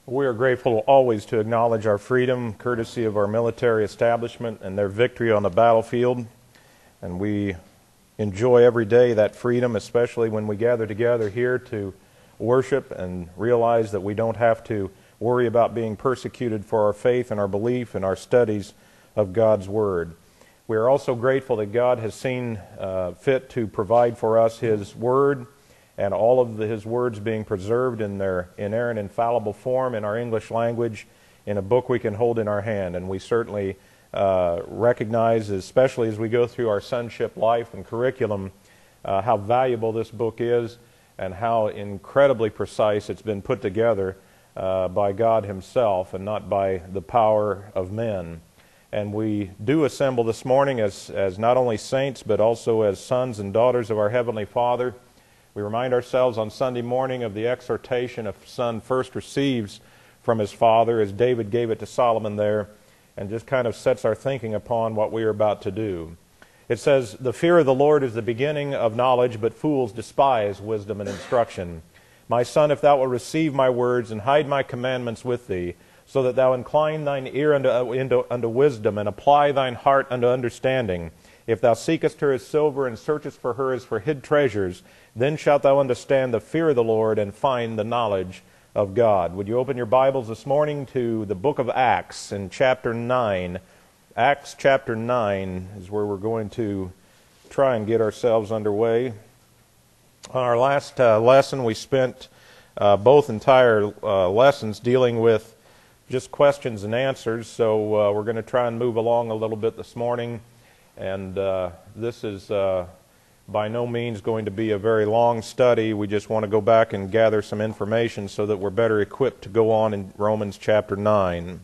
We are grateful always to acknowledge our freedom, courtesy of our military establishment and their victory on the battlefield. And we enjoy every day that freedom, especially when we gather together here to worship and realize that we don't have to worry about being persecuted for our faith and our belief and our studies of God's Word. We are also grateful that God has seen fit to provide for us His Word, and all of His words being preserved in their inerrant, infallible form in our English language in a book we can hold in our hand. And we certainly recognize, especially as we go through our sonship life and curriculum, how valuable this book is and how incredibly precise it's been put together by God Himself and not by the power of men. And we do assemble this morning as not only saints but also as sons and daughters of our Heavenly Father. We remind ourselves on Sunday morning of the exhortation a son first receives from his father, as David gave it to Solomon there, and just kind of sets our thinking upon what we are about to do. It says, "The fear of the Lord is the beginning of knowledge, but fools despise wisdom and instruction. My son, if thou wilt receive my words and hide my commandments with thee, so that thou incline thine ear unto wisdom and apply thine heart unto understanding, if thou seekest her as silver and searchest for her as for hid treasures, then shalt thou understand the fear of the Lord and find the knowledge of God." Would you open your Bibles this morning to the book of Acts in chapter 9. Acts chapter 9 is where we're going to try and get ourselves underway. On our last lesson, we spent both entire lessons dealing with just questions and answers, so we're going to try and move along a little bit this morning. And this is by no means going to be a very long study. We just want to go back and gather some information so that we're better equipped to go on in Romans chapter 9.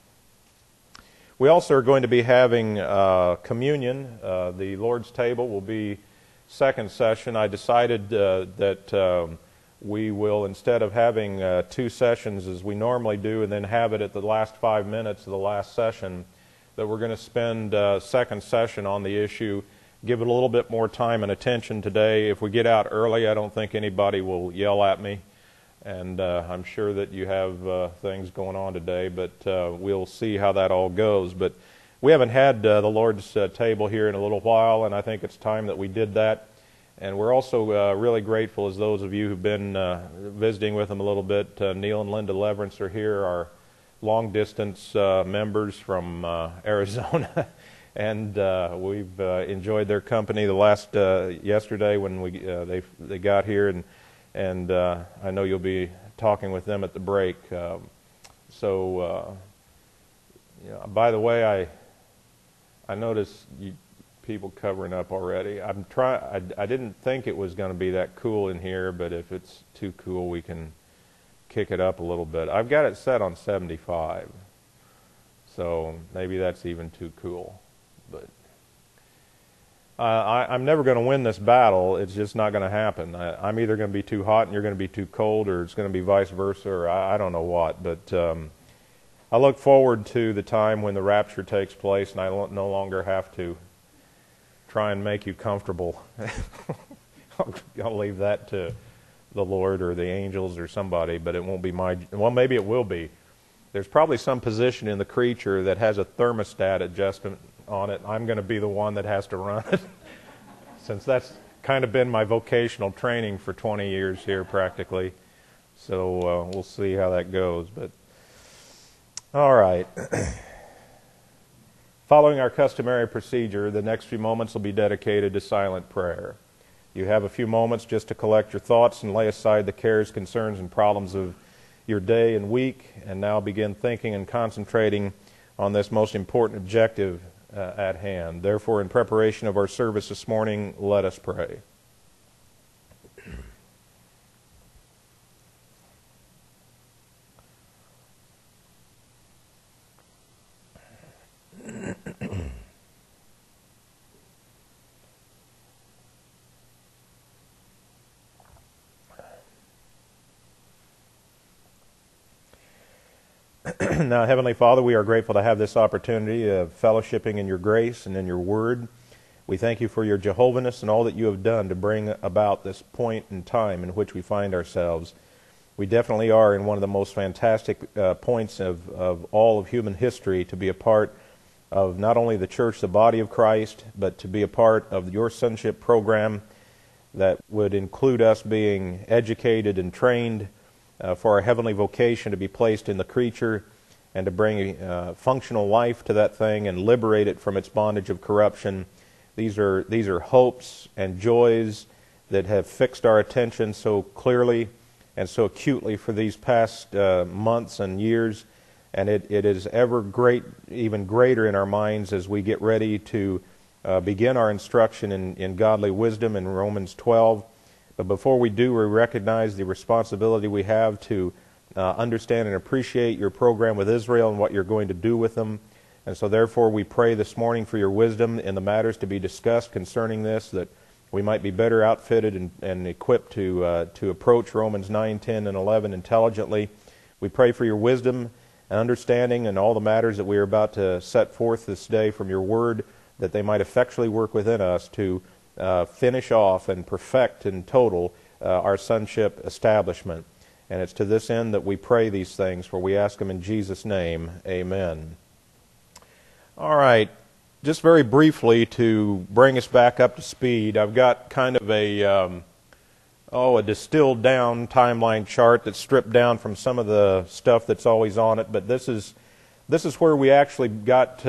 We also are going to be having communion. The Lord's table will be second session. I decided that we will, instead of having two sessions as we normally do and then have it at the last 5 minutes of the last session, that we're going to spend second session on the issue, give it a little bit more time and attention today. If we get out early, I don't think anybody will yell at me, and I'm sure that you have things going on today, but we'll see how that all goes. But we haven't had the Lord's table here in a little while, and I think it's time that we did that. And we're also really grateful, as those of you who've been visiting with them a little bit. Neil and Linda Leverance are here, our long-distance members from Arizona, and we've enjoyed their company the last yesterday when they got here, and I know you'll be talking with them at the break. By the way, I noticed people covering up already. I didn't think it was going to be that cool in here, but if it's too cool, we can kick it up a little bit. I've got it set on 75, so maybe that's even too cool. But I'm never going to win this battle. It's just not going to happen. I'm either going to be too hot and you're going to be too cold, or it's going to be vice versa, or I don't know what. But I look forward to the time when the rapture takes place and I no longer have to try and make you comfortable. I'll leave that to the Lord or the angels or somebody, but it won't be well, maybe it will be. There's probably some position in the creature that has a thermostat adjustment on it. I'm going to be the one that has to run it, since that's kind of been my vocational training for 20 years here practically. So we'll see how that goes. But all right. Following our customary procedure, the next few moments will be dedicated to silent prayer. You have a few moments just to collect your thoughts and lay aside the cares, concerns, and problems of your day and week, and now begin thinking and concentrating on this most important objective at hand. Therefore, in preparation of our service this morning, let us pray. Now, Heavenly Father, we are grateful to have this opportunity of fellowshipping in your grace and in your word. We thank you for your Jehovahness and all that you have done to bring about this point in time in which we find ourselves. We definitely are in one of the most fantastic points of all of human history to be a part of not only the church, the body of Christ, but to be a part of your sonship program that would include us being educated and trained for our heavenly vocation to be placed in the creature and to bring functional life to that thing and liberate it from its bondage of corruption. These are hopes and joys that have fixed our attention so clearly and so acutely for these past months and years, and it is ever even greater in our minds as we get ready to begin our instruction in godly wisdom in Romans 12. But before we do, we recognize the responsibility we have to understand and appreciate your program with Israel and what you're going to do with them. And so therefore we pray this morning for your wisdom in the matters to be discussed concerning this, that we might be better outfitted and equipped to approach Romans 9, 10, and 11 intelligently. We pray for your wisdom and understanding in all the matters that we are about to set forth this day from your word, that they might effectually work within us to finish off and perfect in total our sonship establishment. And it's to this end that we pray these things, for we ask them in Jesus' name. Amen. All right. Just very briefly to bring us back up to speed, I've got kind of a distilled down timeline chart that's stripped down from some of the stuff that's always on it. But this is where we actually got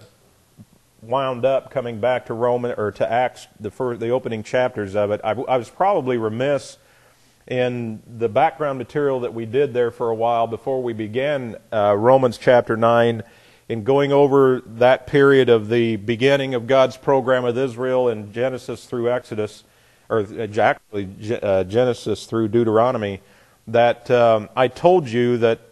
wound up coming back to Acts, the opening chapters of it. I was probably remiss in the background material that we did there for a while before we began Romans chapter 9. In going over that period of the beginning of God's program with Israel in Genesis through Exodus, or actually Genesis through Deuteronomy, that I told you that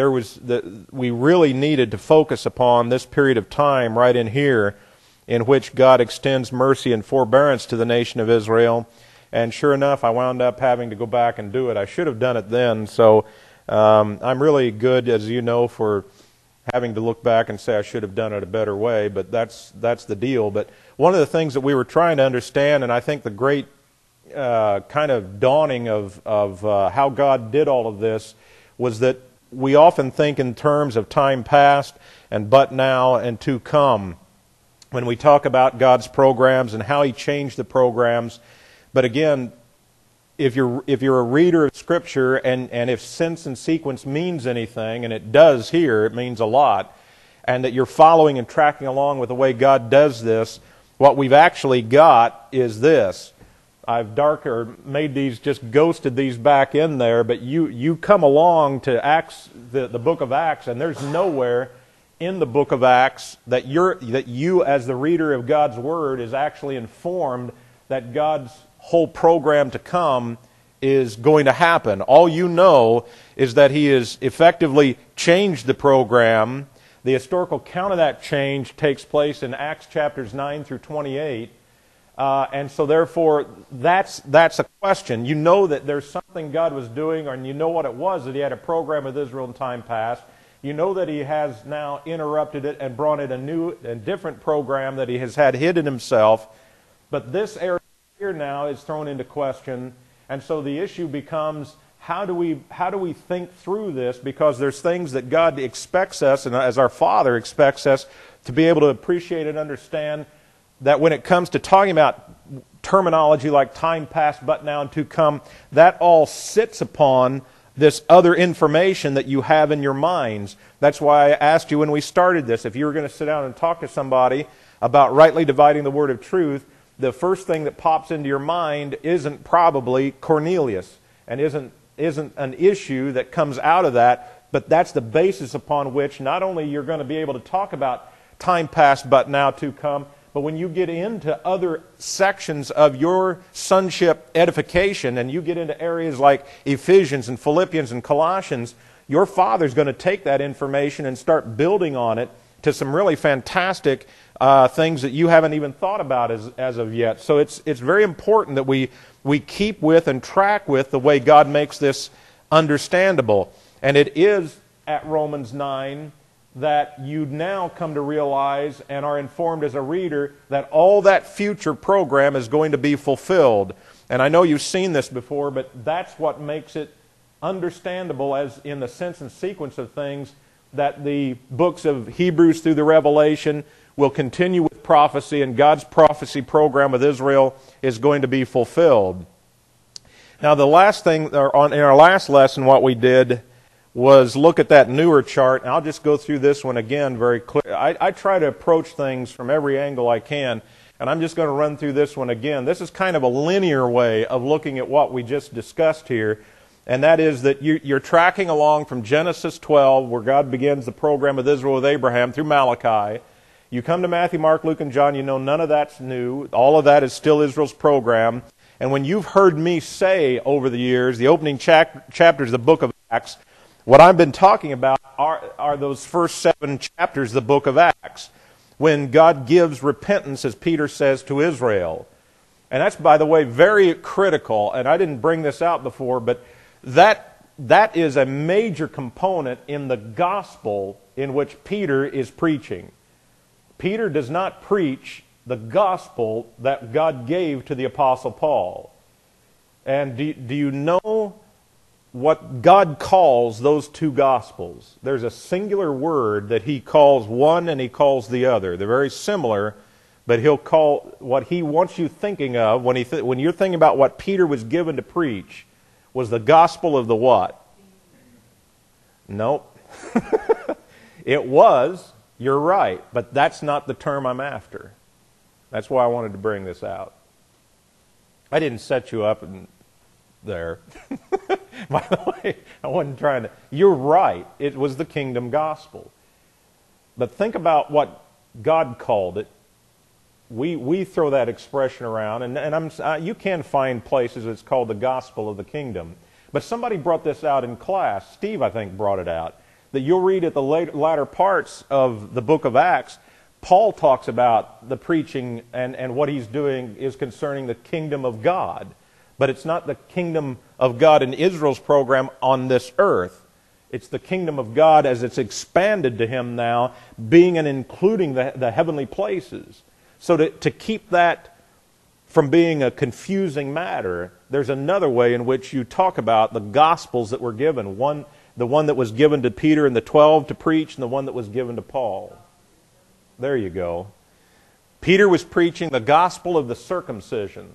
we really needed to focus upon this period of time right in here, in which God extends mercy and forbearance to the nation of Israel. And sure enough, I wound up having to go back and do it. I should have done it then. So I'm really good, as you know, for having to look back and say I should have done it a better way, but that's the deal. But one of the things that we were trying to understand, and I think the great kind of dawning of how God did all of this, was that we often think in terms of time past and but now and to come when we talk about God's programs and how He changed the programs. But again, if you're a reader of Scripture, and if sense and sequence means anything, and it does here, it means a lot, and that you're following and tracking along with the way God does this, what we've actually got is this. I've ghosted these back in there, but you come along to Acts, the book of Acts, and there's nowhere in the book of Acts that you as the reader of God's Word is actually informed that God's whole program to come is going to happen. All you know is that He has effectively changed the program. The historical count of that change takes place in Acts chapters 9 through 28. And so therefore, that's a question. You know that there's something God was doing, and you know what it was, that He had a program with Israel in time past. You know that He has now interrupted it and brought in a new and different program that He has had hidden Himself. But this area here now is thrown into question, and so the issue becomes, how do we think through this? Because there's things that God expects us, and as our Father expects us, to be able to appreciate and understand, that when it comes to talking about terminology like time past, but now, and to come, that all sits upon this other information that you have in your minds. That's why I asked you when we started this, if you were going to sit down and talk to somebody about rightly dividing the word of truth, the first thing that pops into your mind isn't probably Cornelius, and isn't an issue that comes out of that, but that's the basis upon which not only you're going to be able to talk about time past but now to come, but when you get into other sections of your sonship edification, and you get into areas like Ephesians and Philippians and Colossians, your Father's going to take that information and start building on it to some really fantastic things that you haven't even thought about as of yet. So it's very important that we keep with and track with the way God makes this understandable. And it is at Romans 9 that you now come to realize and are informed as a reader that all that future program is going to be fulfilled. And I know you've seen this before, but that's what makes it understandable as in the sense and sequence of things that the books of Hebrews through the Revelation will continue with prophecy, and God's prophecy program with Israel is going to be fulfilled. Now, the last thing, in our last lesson, what we did was look at that newer chart, and I'll just go through this one again very clear. I try to approach things from every angle I can, and I'm just going to run through this one again. This is kind of a linear way of looking at what we just discussed here, and that is that you're tracking along from Genesis 12, where God begins the program with Israel with Abraham, through Malachi. You come to Matthew, Mark, Luke, and John, you know none of that's new. All of that is still Israel's program. And when you've heard me say over the years, the opening chapters of the book of Acts, what I've been talking about are those first 7 chapters of the book of Acts, when God gives repentance, as Peter says, to Israel. And that's, by the way, very critical, and I didn't bring this out before, but that is a major component in the gospel in which Peter is preaching. Peter does not preach the gospel that God gave to the Apostle Paul. And do you know what God calls those 2 gospels? There's a singular word that he calls one and he calls the other. They're very similar, but he'll call what he wants you thinking of when you're thinking about what Peter was given to preach was the gospel of the what? Nope. It was, you're right, but that's not the term I'm after. That's why I wanted to bring this out. I didn't set you up there. By the way, I wasn't trying to... You're right. It was the kingdom gospel. But think about what God called it. We throw that expression around, and you can find places it's called the gospel of the kingdom. But somebody brought this out in class. Steve, I think, brought it out. That you'll read at the latter parts of the book of Acts, Paul talks about the preaching and what he's doing is concerning the kingdom of God. But it's not the kingdom of God in Israel's program on this earth. It's the kingdom of God as it's expanded to him now, being and including the heavenly places. So to keep that from being a confusing matter, there's another way in which you talk about the gospels that were given. The one that was given to Peter and the 12 to preach, and the one that was given to Paul. There you go. Peter was preaching the gospel of the circumcision.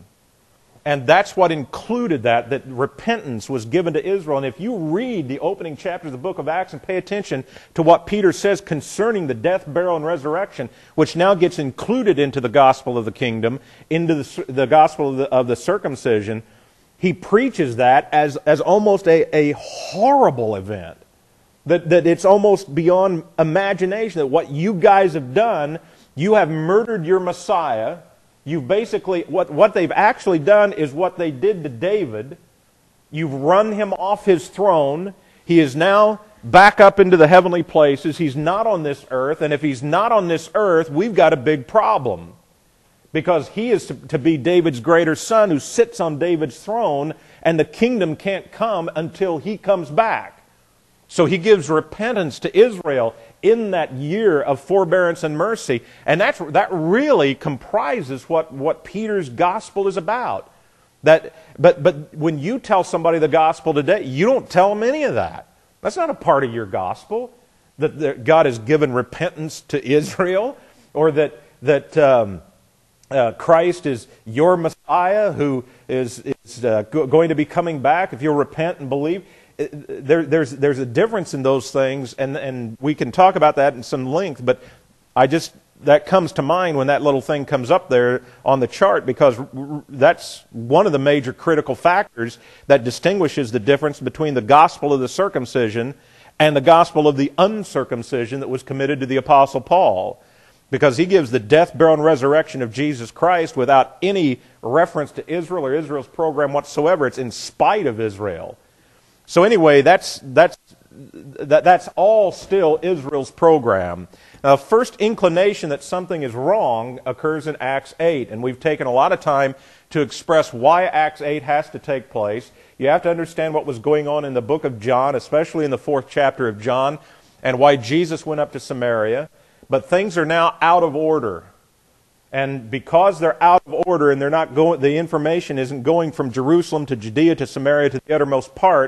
And that's what included that repentance was given to Israel. And if you read the opening chapters of the book of Acts and pay attention to what Peter says concerning the death, burial, and resurrection, which now gets included into the gospel of the kingdom, into the gospel of the circumcision, he preaches that as almost a horrible event. That it's almost beyond imagination, that what you guys have done, you have murdered your Messiah. You've basically, what they've actually done is what they did to David. You've run him off his throne. He is now back up into the heavenly places. He's not on this earth. And if he's not on this earth, we've got a big problem. Because he is to be David's greater son who sits on David's throne, and the kingdom can't come until he comes back. So he gives repentance to Israel in that year of forbearance and mercy. And that really comprises what Peter's gospel is about. But when you tell somebody the gospel today, you don't tell them any of that. That's not a part of your gospel. That God has given repentance to Israel, or that Christ is your Messiah who is going to be coming back if you'll repent and believe. There's a difference in those things, and we can talk about that in some length, but that comes to mind when that little thing comes up there on the chart, because that's one of the major critical factors that distinguishes the difference between the gospel of the circumcision and the gospel of the uncircumcision that was committed to the Apostle Paul. Because he gives the death, burial, and resurrection of Jesus Christ without any reference to Israel or Israel's program whatsoever. It's in spite of Israel. So anyway, that's all still Israel's program. Now, first inclination that something is wrong occurs in Acts 8, and we've taken a lot of time to express why Acts 8 has to take place. You have to understand what was going on in the book of John, especially in the 4th chapter of John, and why Jesus went up to Samaria. But things are now out of order. And because they're out of order and the information isn't going from Jerusalem to Judea to Samaria to the uttermost part,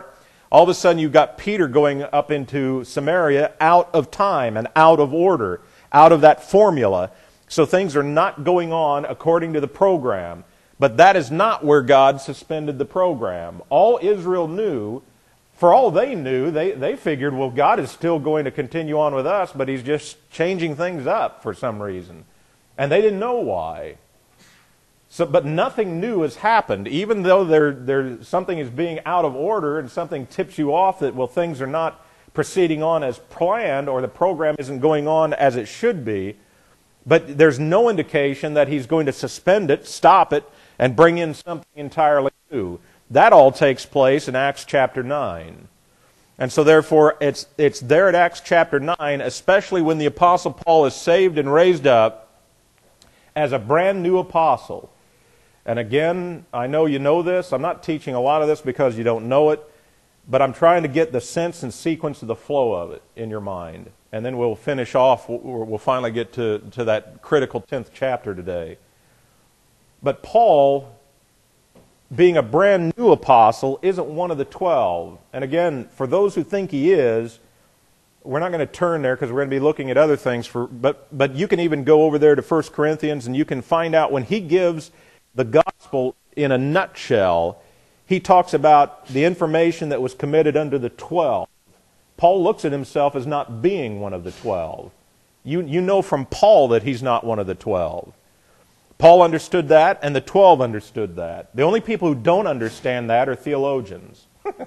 All of a sudden you've got Peter going up into Samaria out of time and out of order, out of that formula. So things are not going on according to the program. But that is not where God suspended the program. All Israel knew, for all they knew, they figured, well, God is still going to continue on with us, but He's just changing things up for some reason. And they didn't know why. But nothing new has happened. Even though something is being out of order and something tips you off that, well, things are not proceeding on as planned or the program isn't going on as it should be, but there's no indication that He's going to suspend it, stop it, and bring in something entirely new. That all takes place in Acts chapter 9. And so therefore, it's there at Acts chapter 9, especially when the Apostle Paul is saved and raised up as a brand new apostle. And again, I know you know this. I'm not teaching a lot of this because you don't know it, but I'm trying to get the sense and sequence of the flow of it in your mind. And then we'll finish off, we'll finally get to that critical 10th chapter today. But Paul, being a brand new apostle, isn't one of the 12. And again, for those who think he is, we're not going to turn there because we're going to be looking at other things. But you can even go over there to 1 Corinthians and you can find out when he gives the gospel in a nutshell, he talks about the information that was committed under the 12. Paul looks at himself as not being one of the 12. You know from Paul that he's not one of the 12. Paul understood that, and the 12 understood that. The only people who don't understand that are theologians.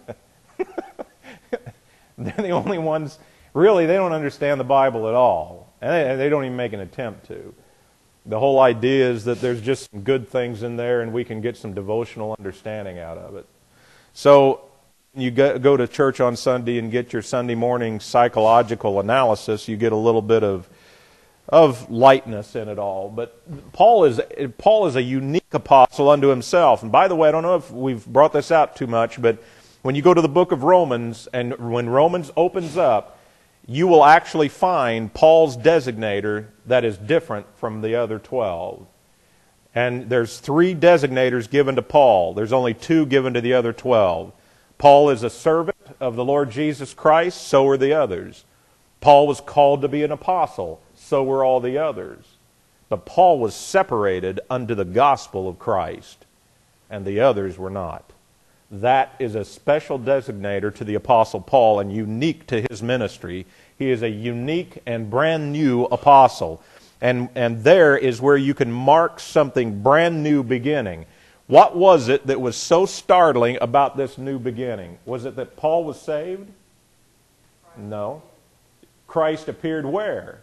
They're the only ones, really, they don't understand the Bible at all. And they don't even make an attempt to. The whole idea is that there's just some good things in there and we can get some devotional understanding out of it. So you go to church on Sunday and get your Sunday morning psychological analysis, you get a little bit of lightness in it all. But Paul is a unique apostle unto himself. And by the way, I don't know if we've brought this out too much, but when you go to the book of Romans, and when Romans opens up, you will actually find Paul's designator that is different from the other 12. And there's 3 designators given to Paul. There's only 2 given to the other 12. Paul is a servant of the Lord Jesus Christ, so are the others. Paul was called to be an apostle, so were all the others. But Paul was separated unto the gospel of Christ, and the others were not. That is a special designator to the Apostle Paul and unique to his ministry. He is a unique and brand new apostle. And there is where you can mark something brand new beginning. What was it that was so startling about this new beginning? Was it that Paul was saved? No. Christ appeared where?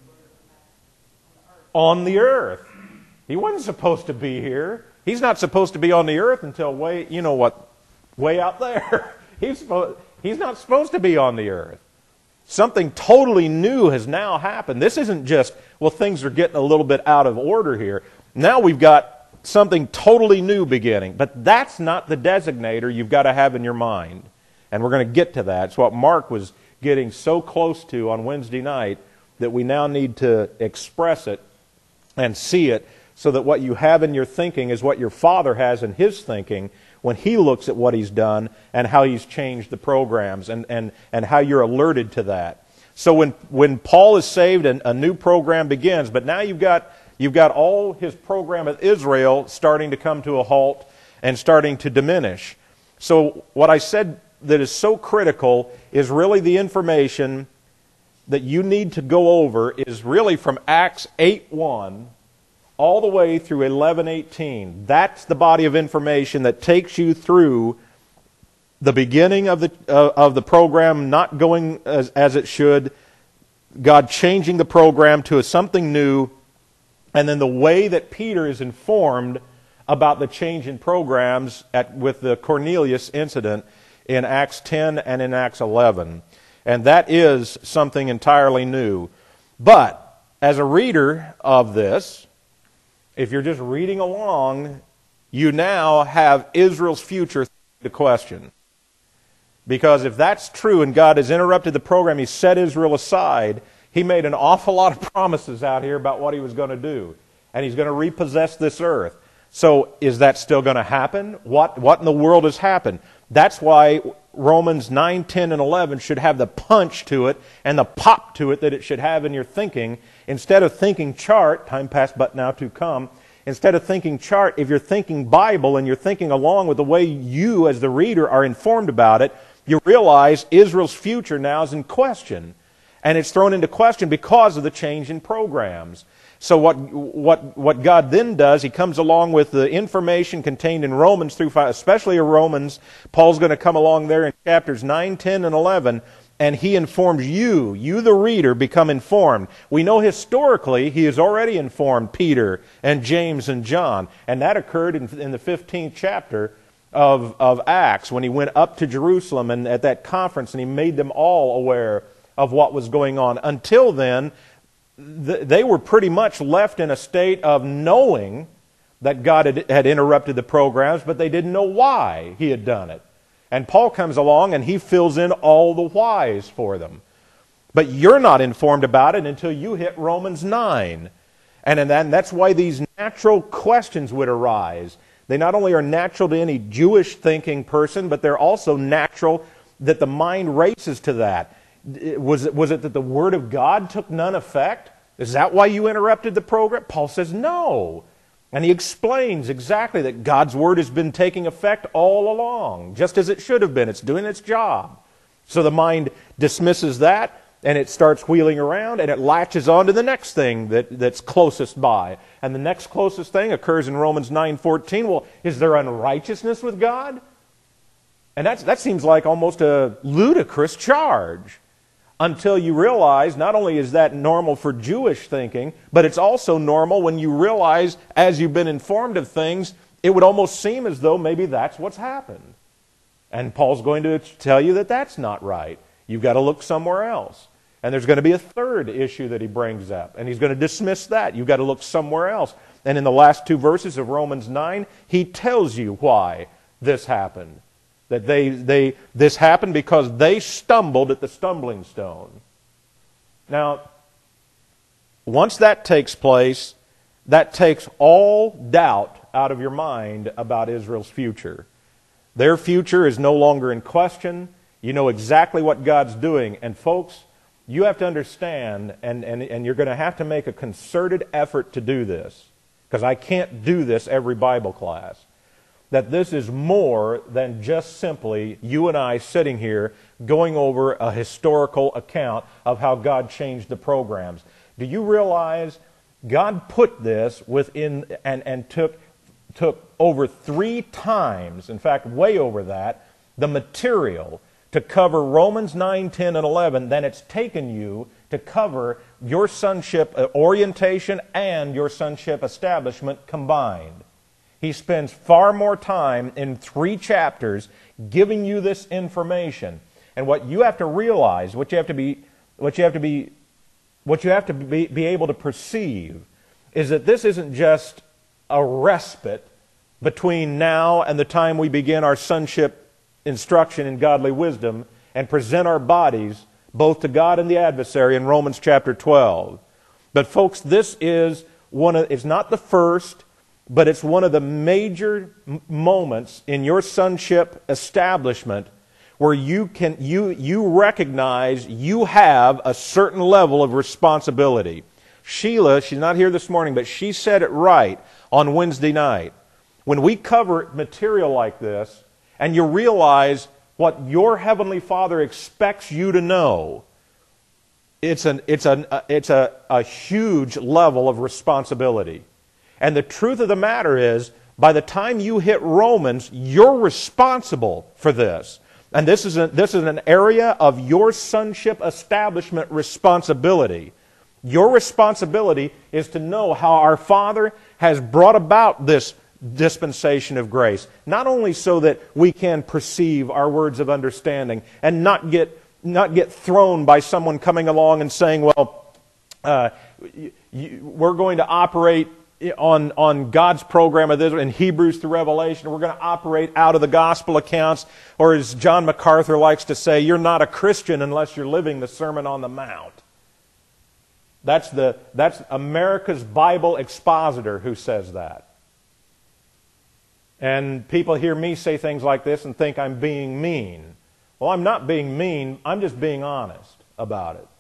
On the earth. He wasn't supposed to be here. He's not supposed to be on the earth until way out there. He's not supposed to be on the earth. Something totally new has now happened. This isn't just, well, things are getting a little bit out of order here. Now we've got something totally new beginning. But that's not the designator you've got to have in your mind. And we're going to get to that. It's what Mark was getting so close to on Wednesday night that we now need to express it and see it so that what you have in your thinking is what your Father has in His thinking when He looks at what He's done and how He's changed the programs and how you're alerted to that. So when Paul is saved, a new program begins, but now you've got all his program with Israel starting to come to a halt and starting to diminish. So what I said that is so critical is really the information that you need to go over is really from Acts 8:1 all the way through 11:18. That's the body of information that takes you through the beginning of the program not going as it should, God changing the program to something new, and then the way that Peter is informed about the change in programs with the Cornelius incident in Acts 10 and in Acts 11. And that is something entirely new. But as a reader of this, if you're just reading along, you now have Israel's future to question. Because if that's true and God has interrupted the program, He set Israel aside, He made an awful lot of promises out here about what He was going to do. And He's going to repossess this earth. So is that still going to happen? What in the world has happened? That's why Romans 9, 10, and 11 should have the punch to it and the pop to it that it should have in your thinking. Instead of thinking chart, time past but now to come, instead of thinking chart, if you're thinking Bible and you're thinking along with the way you as the reader are informed about it, you realize Israel's future now is in question. And it's thrown into question because of the change in programs. So what God then does, He comes along with the information contained in Romans through 5, especially in Romans. Paul's going to come along there in chapters 9, 10, and 11, and he informs you the reader, become informed. We know historically He has already informed Peter and James and John, and that occurred in the 15th chapter of Acts when He went up to Jerusalem and at that conference, and He made them all aware of what was going on. Until then, they were pretty much left in a state of knowing that God had interrupted the programs, but they didn't know why He had done it. And Paul comes along and he fills in all the whys for them. But you're not informed about it until you hit Romans 9. And that's why these natural questions would arise. They not only are natural to any Jewish thinking person, but they're also natural that the mind races to that. Was it that the Word of God took none effect? Is that why you interrupted the program? Paul says no. And he explains exactly that God's Word has been taking effect all along, just as it should have been. It's doing its job. So the mind dismisses that, and it starts wheeling around, and it latches on to the next thing that's closest by. And the next closest thing occurs in Romans 9:14. Well, is there unrighteousness with God? And that seems like almost a ludicrous charge. Until you realize not only is that normal for Jewish thinking, but it's also normal when you realize, as you've been informed of things, it would almost seem as though maybe that's what's happened. And Paul's going to tell you that that's not right. You've got to look somewhere else. And there's going to be a third issue that he brings up, and he's going to dismiss that. You've got to look somewhere else. And in the last two verses of Romans 9, he tells you why this happened. That this happened because they stumbled at the stumbling stone. Now, once that takes place, that takes all doubt out of your mind about Israel's future. Their future is no longer in question. You know exactly what God's doing. And folks, you have to understand, and you're going to have to make a concerted effort to do this, because I can't do this every Bible class, that this is more than just simply you and I sitting here going over a historical account of how God changed the programs. Do you realize God put this within and took over 3 times, in fact way over that, the material to cover Romans 9, 10, and 11 than it's taken you to cover your sonship orientation and your sonship establishment combined. He spends far more time in 3 chapters giving you this information. And what you have to realize, what you have to be able to perceive, is that this isn't just a respite between now and the time we begin our sonship instruction in godly wisdom and present our bodies both to God and the adversary in Romans chapter 12. But folks, this is it's not the first, but it's one of the major moments in your sonship establishment where you recognize you have a certain level of responsibility. Sheila, she's not here this morning, but she said it right on Wednesday night. When we cover material like this, and you realize what your Heavenly Father expects you to know, it's a huge level of responsibility. And the truth of the matter is, by the time you hit Romans, you're responsible for this. And this is an area of your sonship establishment responsibility. Your responsibility is to know how our Father has brought about this dispensation of grace. Not only so that we can perceive our words of understanding and not get thrown by someone coming along and saying, well, we're going to operate on God's program of this in Hebrews through Revelation. We're going to operate out of the gospel accounts, or as John MacArthur likes to say, you're not a Christian unless you're living the Sermon on the Mount. That's America's Bible expositor who says that. And people hear me say things like this and think I'm being mean. Well, I'm not being mean. I'm just being honest about it.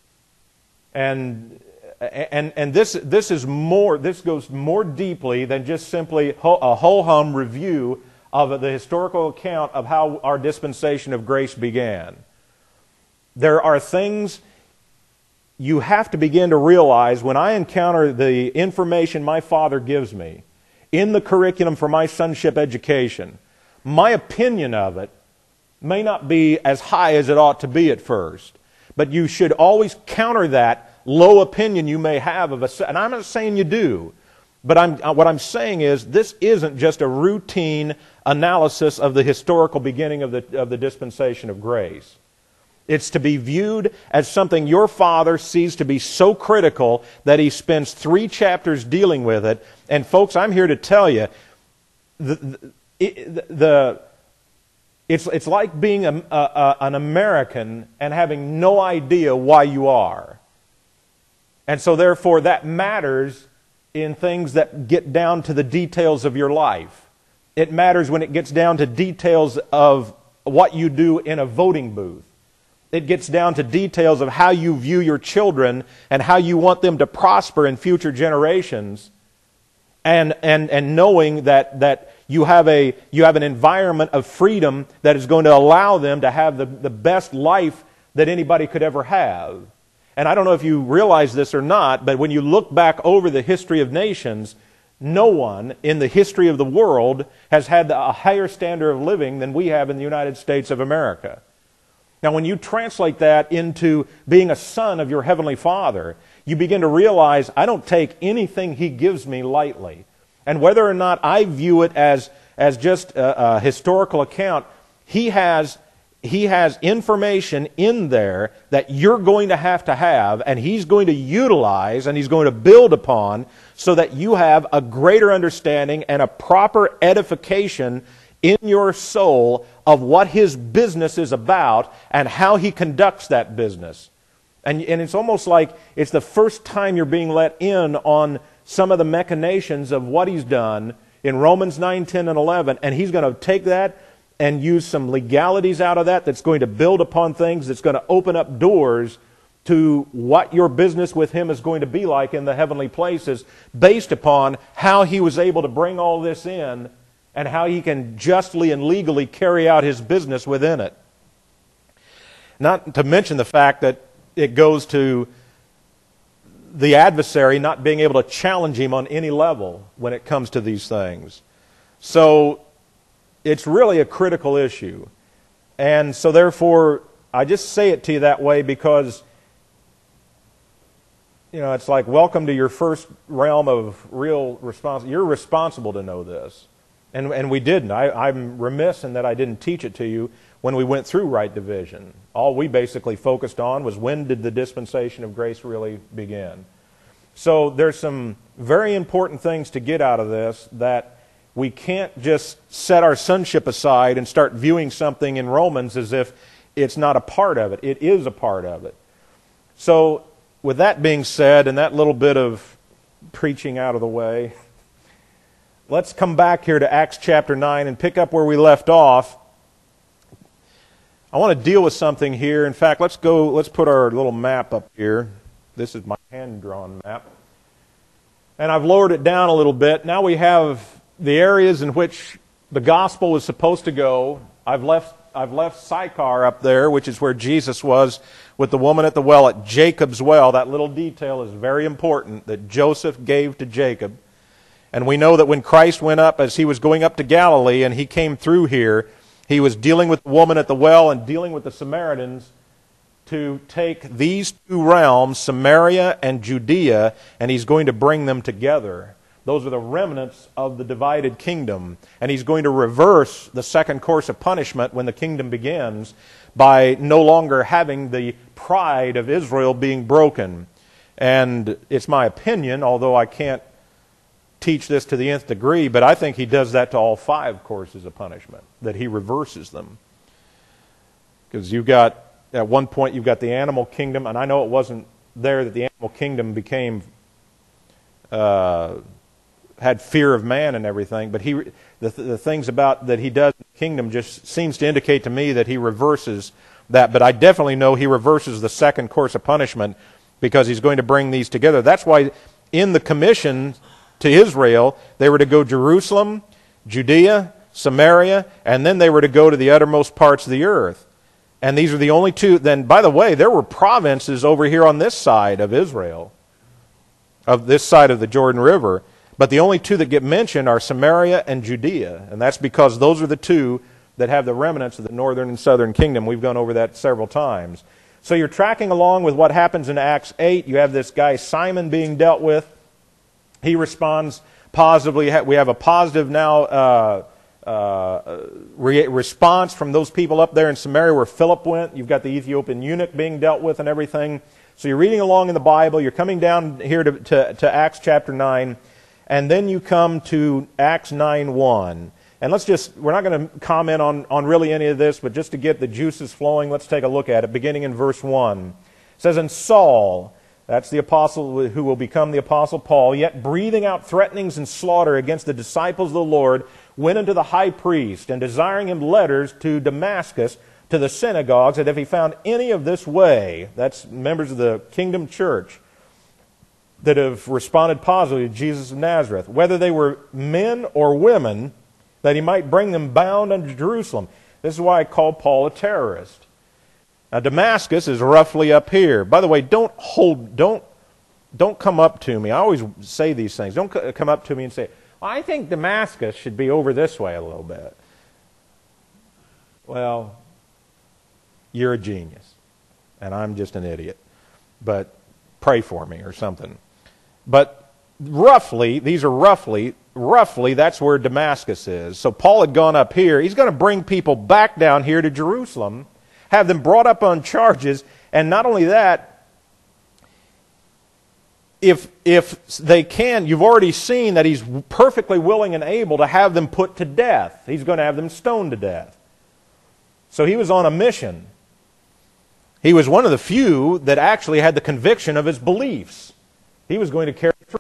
And this is more. This goes more deeply than just simply a ho-hum review of the historical account of how our dispensation of grace began. There are things you have to begin to realize when I encounter the information my Father gives me in the curriculum for my sonship education. My opinion of it may not be as high as it ought to be at first, but you should always counter that low opinion you may have of a. And I'm not saying you do, but what I'm saying is this isn't just a routine analysis of the historical beginning of the dispensation of grace. It's to be viewed as something your Father sees to be so critical that He spends 3 chapters dealing with it. And folks, I'm here to tell you, it's like being an American and having no idea why you are. And so therefore that matters in things that get down to the details of your life. It matters when it gets down to details of what you do in a voting booth. It gets down to details of how you view your children and how you want them to prosper in future generations. And knowing that you have an environment of freedom that is going to allow them to have the best life that anybody could ever have. And I don't know if you realize this or not, but when you look back over the history of nations, no one in the history of the world has had a higher standard of living than we have in the United States of America. Now, when you translate that into being a son of your Heavenly Father, you begin to realize I don't take anything He gives me lightly. And whether or not I view it as just a historical account, He has information in there that you're going to have, and He's going to utilize, and He's going to build upon so that you have a greater understanding and a proper edification in your soul of what His business is about and how He conducts that business. And it's almost like it's the first time you're being let in on some of the machinations of what He's done in Romans 9, 10, and 11. And He's going to take that and use some legalities out of that that's going to build upon things, that's going to open up doors to what your business with Him is going to be like in the heavenly places based upon how He was able to bring all this in and how He can justly and legally carry out His business within it. Not to mention the fact that it goes to the adversary not being able to challenge him on any level when it comes to these things. So it's really a critical issue. And so therefore, I just say it to you that way because, it's like welcome to your first realm of real responsibility. You're responsible to know this. And we didn't. I'm remiss in that I didn't teach it to you when we went through right division. All we basically focused on was when did the dispensation of grace really begin. So there's some very important things to get out of this, that we can't just set our sonship aside and start viewing something in Romans as if it's not a part of it. It is a part of it. So with that being said, and that little bit of preaching out of the way, let's come back here to Acts chapter 9 and pick up where we left off. I want to deal with something here. In fact, let's put our little map up here. This is my hand-drawn map. And I've lowered it down a little bit. Now we have the areas in which the gospel was supposed to go. I've left Sychar up there, which is where Jesus was with the woman at the well at Jacob's well. That little detail is very important that Joseph gave to Jacob. And we know that when Christ went up, as He was going up to Galilee and He came through here, He was dealing with the woman at the well and dealing with the Samaritans to take these 2 realms, Samaria and Judea, and He's going to bring them together. Those are the remnants of the divided kingdom. And He's going to reverse the second course of punishment when the kingdom begins by no longer having the pride of Israel being broken. And it's my opinion, although I can't teach this to the nth degree, but I think He does that to all 5 courses of punishment, that He reverses them. Because at one point you've got the animal kingdom, and I know it wasn't there that the animal kingdom became had fear of man and everything, but the things about that He does in the kingdom just seems to indicate to me that he reverses that. But I definitely know he reverses the second course of punishment because he's going to bring these together. That's why in the commission to Israel, they were to go Jerusalem, Judea, Samaria, and then they were to go to the uttermost parts of the earth. And these are the only two. Then, by the way, there were provinces over here on this side of Israel, of this side of the Jordan River. But the only two that get mentioned are Samaria and Judea. And that's because those are the two that have the remnants of the northern and southern kingdom. We've gone over that several times. So you're tracking along with what happens in Acts 8. You have this guy Simon being dealt with. He responds positively. We have a positive now response from those people up there in Samaria where Philip went. You've got the Ethiopian eunuch being dealt with and everything. So you're reading along in the Bible. You're coming down here to Acts chapter 9. And then you come to Acts 9:1. And we're not going to comment on really any of this, but just to get the juices flowing, let's take a look at it, beginning in verse 1. It says, "And Saul," that's the apostle who will become the apostle Paul, "yet breathing out threatenings and slaughter against the disciples of the Lord, went unto the high priest, and desiring him letters to Damascus, to the synagogues, that if he found any of this way," that's members of the kingdom church that have responded positively to Jesus of Nazareth, "whether they were men or women, that he might bring them bound unto Jerusalem." This is why I call Paul a terrorist. Now, Damascus is roughly up here. By the way, don't come up to me. I always say these things. Don't come up to me and say, "Well, I think Damascus should be over this way a little bit." Well, you're a genius, and I'm just an idiot. But pray for me or something. But roughly, that's where Damascus is. So Paul had gone up here. He's going to bring people back down here to Jerusalem, have them brought up on charges, and not only that, if they can, you've already seen that he's perfectly willing and able to have them put to death. He's going to have them stoned to death. So he was on a mission. He was one of the few that actually had the conviction of his beliefs. He was going to carry through.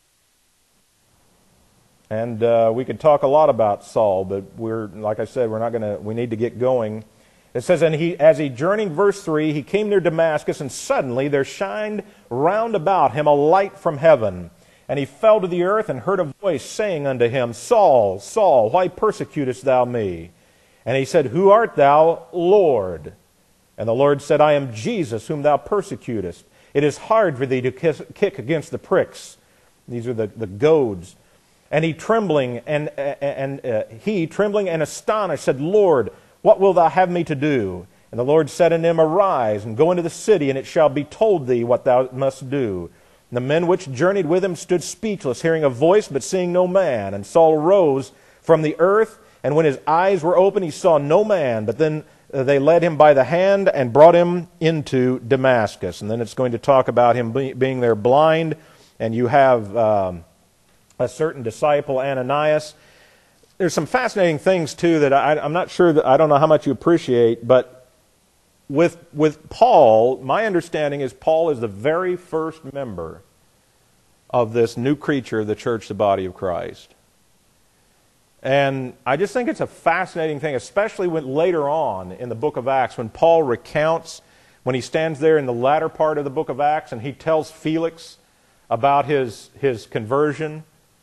And we could talk a lot about Saul, but like I said, we need to get going. It says, "And as he journeyed," verse 3, "he came near Damascus, and suddenly there shined round about him a light from heaven. And he fell to the earth, and heard a voice saying unto him, Saul, Saul, why persecutest thou me? And he said, Who art thou, Lord? And the Lord said, I am Jesus, whom thou persecutest. It is hard for thee to kick against the pricks." These are the goads. "And he trembling and astonished said, Lord, what wilt thou have me to do? And the Lord said unto him, Arise, and go into the city, and it shall be told thee what thou must do. And the men which journeyed with him stood speechless, hearing a voice, but seeing no man. And Saul rose from the earth, and when his eyes were open, he saw no man. But then they led him by the hand and brought him into Damascus." And then it's going to talk about him being there blind, and you have a certain disciple, Ananias. There's some fascinating things, too, that I'm not sure that I don't know how much you appreciate, but with Paul, my understanding is Paul is the very first member of this new creature of the church, the body of Christ. And I just think it's a fascinating thing, especially when later on in the book of Acts, when Paul recounts, when he stands there in the latter part of the book of Acts, and he tells Felix about his conversion.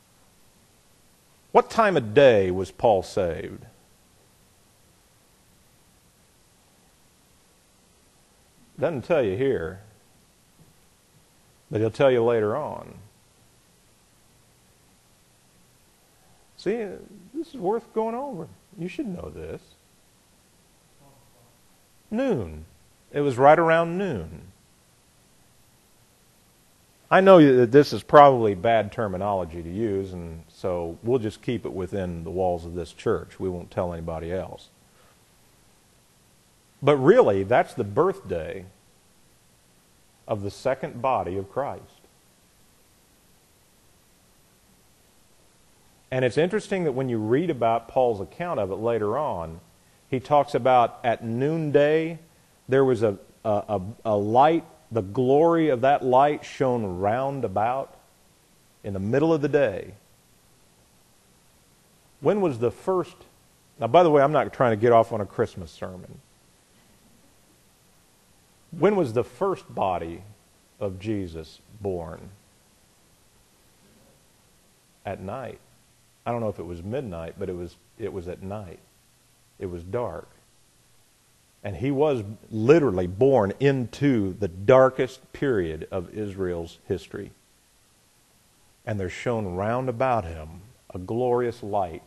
What time of day was Paul saved? Doesn't tell you here, but he'll tell you later on. See, this is worth going over. You should know this. Noon. It was right around noon. I know that this is probably bad terminology to use, and so we'll just keep it within the walls of this church. We won't tell anybody else. But really, that's the birthday of the second body of Christ. And it's interesting that when you read about Paul's account of it later on, he talks about at noonday there was a light. The glory of that light shone round about in the middle of the day. When was the first Now, by the way, I'm not trying to get off on a Christmas sermon. When was the first body of Jesus born? At night. I don't know if it was midnight, but it was at night. It was dark. And he was literally born into the darkest period of Israel's history. And there shone round about him a glorious light.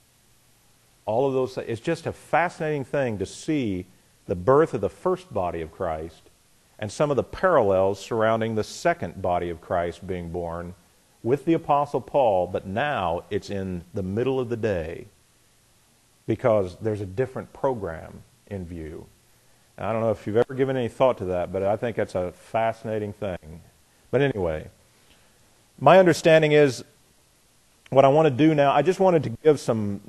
All of those things. It's just a fascinating thing to see the birth of the first body of Christ and some of the parallels surrounding the second body of Christ being born with the Apostle Paul, but now it's in the middle of the day because there's a different program in view. And I don't know if you've ever given any thought to that, but I think that's a fascinating thing. But anyway, my understanding is what I want to do now, I just wanted to give some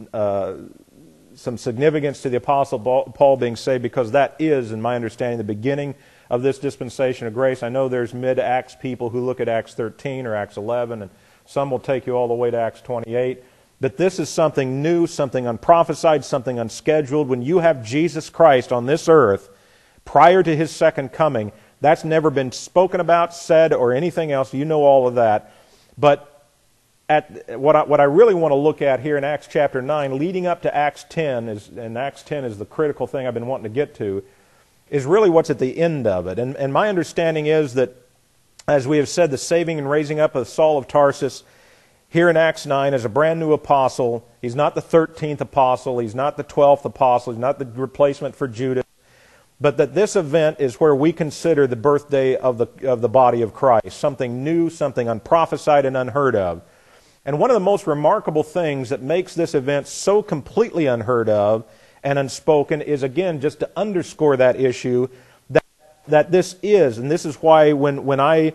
significance to the Apostle Paul being saved, because that is, in my understanding, the beginning of this dispensation of grace. I know there's mid-Acts people who look at Acts 13 or Acts 11, and some will take you all the way to Acts 28. But this is something new, something unprophesied, something unscheduled. When you have Jesus Christ on this earth, prior to His second coming, that's never been spoken about, said, or anything else. You know all of that. But what I really want to look at here in Acts chapter 9, leading up to Acts 10, and Acts 10 is the critical thing I've been wanting to get to, is really what's at the end of it. And my understanding is that, as we have said, the saving and raising up of Saul of Tarsus here in Acts 9 as a brand new apostle. He's not the 13th apostle. He's not the 12th apostle. He's not the replacement for Judas. But that this event is where we consider the birthday of the body of Christ, something new, something unprophesied and unheard of. And one of the most remarkable things that makes this event so completely unheard of and unspoken is, again, just to underscore that issue, that this is, and this is why when I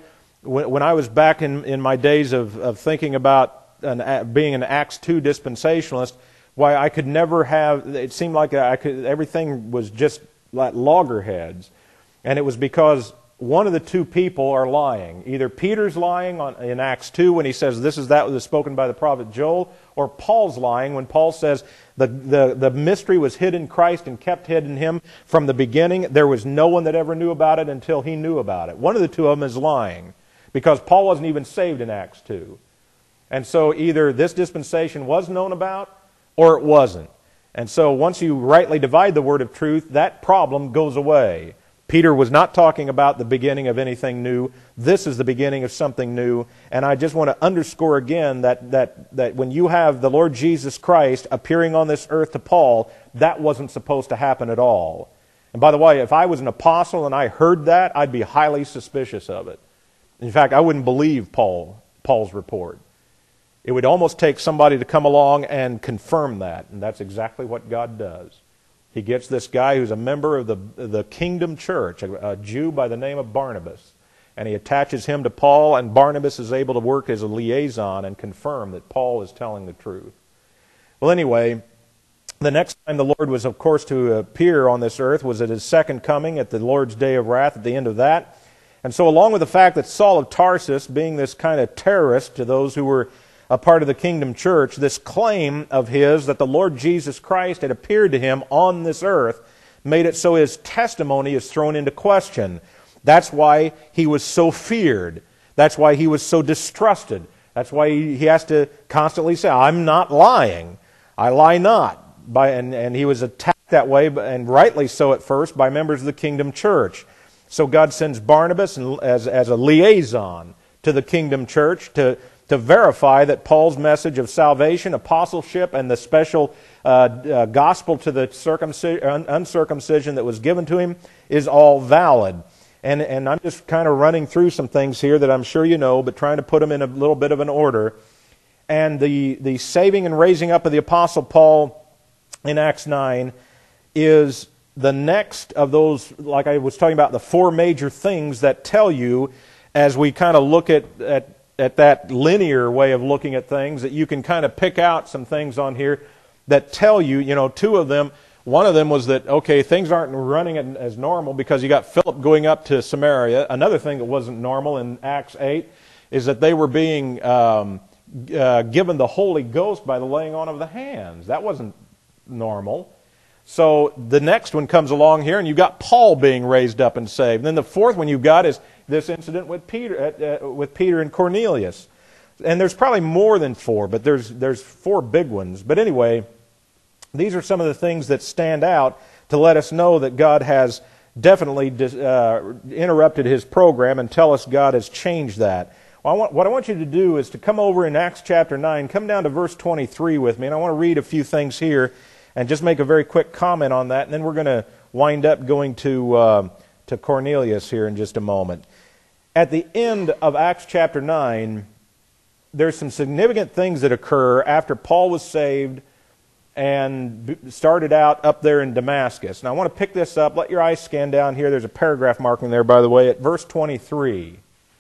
was back in my days of thinking about being an Acts 2 dispensationalist, why I could never have, it seemed like everything was just like loggerheads. And it was because one of the two people are lying. Either Peter's lying in Acts 2 when he says that was spoken by the prophet Joel, or Paul's lying when Paul says the mystery was hid in Christ and kept hid in Him from the beginning. There was no one that ever knew about it until he knew about it. One of the two of them is lying, because Paul wasn't even saved in Acts 2. And so either this dispensation was known about, or it wasn't. And so once you rightly divide the word of truth, that problem goes away. Peter was not talking about the beginning of anything new. This is the beginning of something new. And I just want to underscore again that when you have the Lord Jesus Christ appearing on this earth to Paul, that wasn't supposed to happen at all. And by the way, if I was an apostle and I heard that, I'd be highly suspicious of it. In fact, I wouldn't believe Paul's report. It would almost take somebody to come along and confirm that. And that's exactly what God does. He gets this guy who's a member of the Kingdom Church, a Jew by the name of Barnabas, and he attaches him to Paul, and Barnabas is able to work as a liaison and confirm that Paul is telling the truth. Well, anyway, the next time the Lord was, of course, to appear on this earth was at His second coming, at the Lord's day of wrath, at the end of that. And so along with the fact that Saul of Tarsus, being this kind of terrorist to those who were a part of the Kingdom Church, this claim of his that the Lord Jesus Christ had appeared to him on this earth made it so his testimony is thrown into question. That's why he was so feared. That's why he was so distrusted. That's why he has to constantly say, I'm not lying. I lie not. And he was attacked that way, and rightly so at first, by members of the Kingdom Church. So God sends Barnabas as a liaison to the Kingdom Church to verify that Paul's message of salvation, apostleship, and the special gospel to the uncircumcision that was given to him is all valid. And I'm just kind of running through some things here that I'm sure you know, but trying to put them in a little bit of an order. And the saving and raising up of the Apostle Paul in Acts 9 is the next of those, like I was talking about, the four major things that tell you, as we kind of look at that linear way of looking at things, that you can kind of pick out some things on here that tell you, two of them. One of them was that, okay, things aren't running as normal because you got Philip going up to Samaria. Another thing that wasn't normal in Acts 8 is that they were being given the Holy Ghost by the laying on of the hands. That wasn't normal. So the next one comes along here, and you've got Paul being raised up and saved. And then the fourth one you've got is this incident with Peter and Cornelius. And there's probably more than four, but there's four big ones. But anyway, these are some of the things that stand out to let us know that God has definitely interrupted His program and tell us God has changed that. Well, what I want you to do is to come over in Acts chapter 9, come down to verse 23 with me, and I want to read a few things here and just make a very quick comment on that, and then we're going to wind up going to Cornelius here in just a moment. At the end of Acts chapter 9, there's some significant things that occur after Paul was saved and started out up there in Damascus. Now I want to pick this up. Let your eyes scan down here. There's a paragraph marking there, by the way, at verse 23.